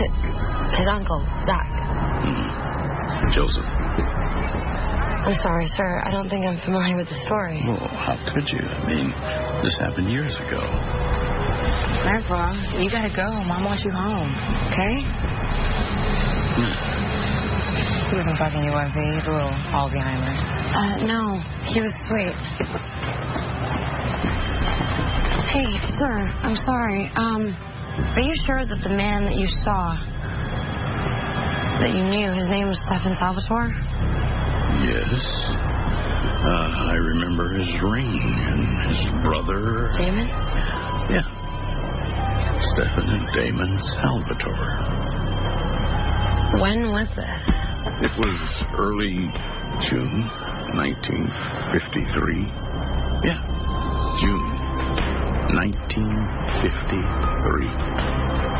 His uncle, Zach. Joseph. I'm sorry, sir. I don't think I'm familiar with the story. Well, how could you? I mean, this happened years ago. Grandpa, you gotta go. Mom wants you home, okay? He wasn't fucking you, was he? He's a little Alzheimer. No. He was sweet. Hey, sir, I'm sorry. Are you sure that the man that you saw, that you knew, his name was Stefan Salvatore? Yes. I remember his ring and his brother. Damon? Yeah. Stefan and Damon Salvatore. When was this? It was early June 1953. Yeah, June 1953.